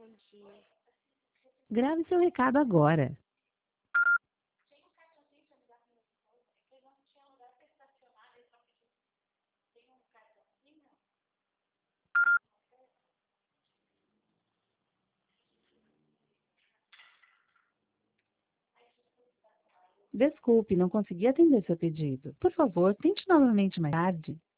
Grave seu recado agora. Desculpe, não consegui atender seu pedido. Por favor, tente novamente mais tarde.